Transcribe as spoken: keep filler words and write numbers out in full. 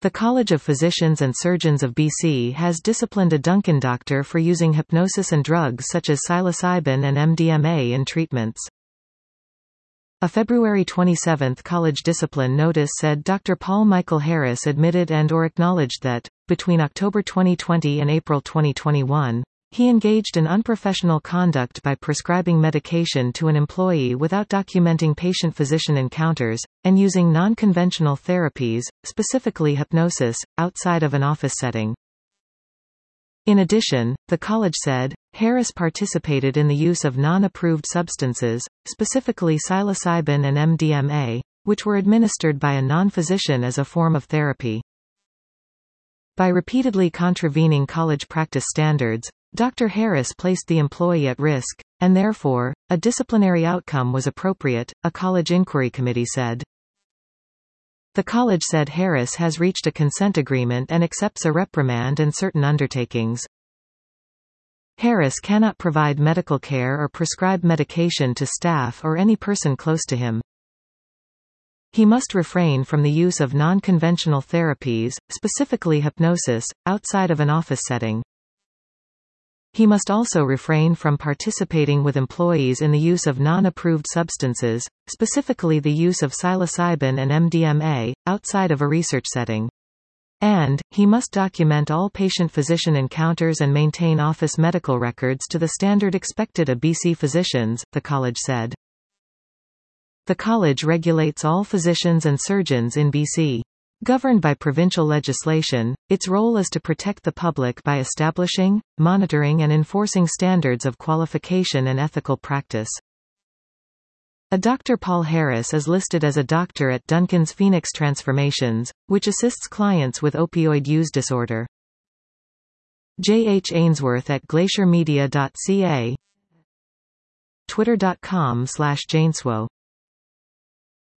The College of Physicians and Surgeons of B C has disciplined a Duncan doctor for using hypnosis and drugs such as psilocybin and M D M A in treatments. A February twenty-seventh college discipline notice said Doctor Paul Michael Harris admitted and or acknowledged that, between October twenty twenty and April twenty twenty-one, he engaged in unprofessional conduct by prescribing medication to an employee without documenting patient-physician encounters, and using non-conventional therapies, specifically hypnosis, outside of an office setting. In addition, the college said, Harris participated in the use of non-approved substances, specifically psilocybin and M D M A, which were administered by a non-physician as a form of therapy. By repeatedly contravening college practice standards, Doctor Harris placed the employee at risk, and therefore, a disciplinary outcome was appropriate, a college inquiry committee said. The college said Harris has reached a consent agreement and accepts a reprimand and certain undertakings. Harris cannot provide medical care or prescribe medication to staff or any person close to him. He must refrain from the use of non-conventional therapies, specifically hypnosis, outside of an office setting. He must also refrain from participating with employees in the use of non-approved substances, specifically the use of psilocybin and M D M A, outside of a research setting. And, he must document all patient-physician encounters and maintain office medical records to the standard expected of B C physicians, the college said. The college regulates all physicians and surgeons in B C. Governed by provincial legislation, its role is to protect the public by establishing, monitoring and enforcing standards of qualification and ethical practice. A Doctor Paul Harris is listed as a doctor at Duncan's Phoenix Transformations, which assists clients with opioid use disorder. J H Ainsworth at glacier media dot c a, twitter dot com slash janeswo